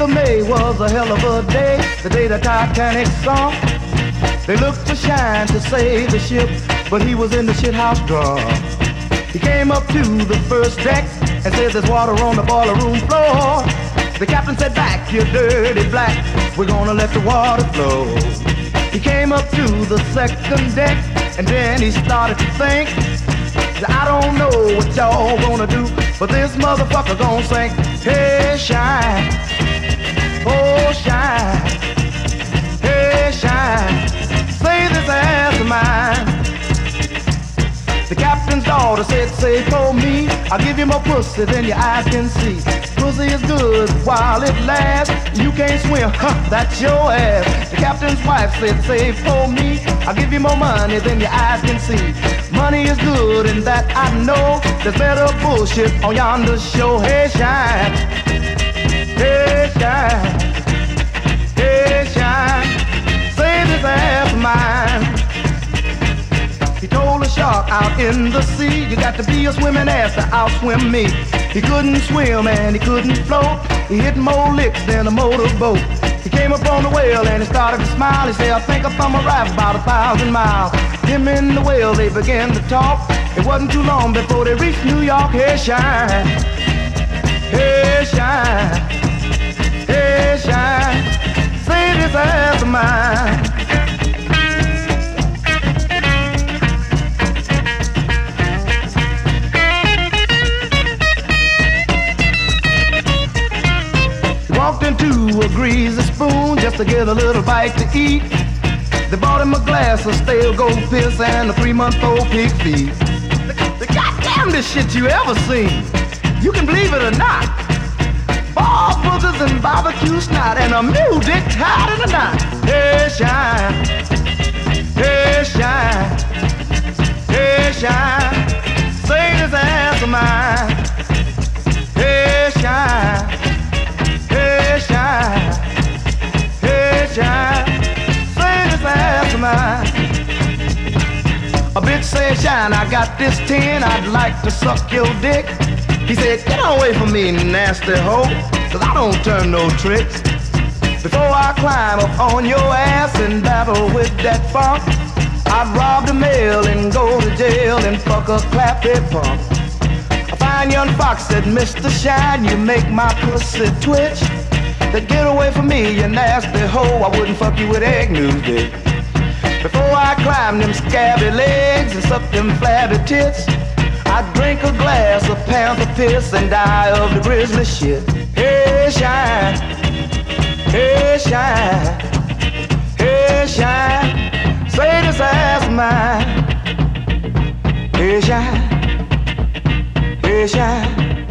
of May was a hell of a day, the day the Titanic sunk. They looked for Shine to save the ship, but he was in the shit house drunk. He came up to the first deck and said there's water on the boiler room floor. The captain said, back, you dirty black, we're gonna let the water flow. He came up to the second deck and then he started to think, I don't know what y'all gonna do, but this motherfucker gonna sing, hey Shine, oh Shine, hey Shine, say this ass of mine. The captain's daughter said, say for me, I'll give you more pussy than your eyes can see. Pussy is good while it lasts. You can't swim, huh, that's your ass. The captain's wife said, save for me, I'll give you more money than your eyes can see. Money is good and that I know. There's better bullshit on yonder show. Hey Shine, hey Shine, hey Shine, save this ass of mine. He told a shark out in the sea, you got to be a swimming ass to outswim me. He couldn't swim and he couldn't float. He hit more licks than a motorboat. He came up on the whale and he started to smile. He said, I think I'm from a ride about 1,000 miles. Him and the whale, they began to talk. It wasn't too long before they reached New York. Hey Shine, hey Shine, hey Shine, say this ass of mine. Walked into a greasy spoon just to get a little bite to eat. They bought him a glass of stale gold piss and a 3-month-old pig feet. The goddamnedest shit you ever seen. You can believe it or not. Ball boogers and barbecue snot and a mule dick tied in a knot. Hey Shine, hey Shine, hey Shine, say this ass of mine. Hey Shine, hey Shine, hey Shine, say this ass of mine. A bitch said, Shine, I got this 10, I'd like to suck your dick. He said, get away from me, nasty hoe, cause I don't turn no tricks. Before I climb up on your ass and battle with that funk, I'd rob the mail and go to jail and fuck a clappy punk. A fine young fox said, Mr. Shine, you make my pussy twitch. Then get away from me, you nasty hoe, I wouldn't fuck you with egg news, dick. Before I climb them scabby legs and suck them flabby tits, I'd drink a glass of panther piss and die of the grizzly shit. Hey Shine, hey Shine, hey Shine, say this ass of mine. Hey Shine, hey Shine,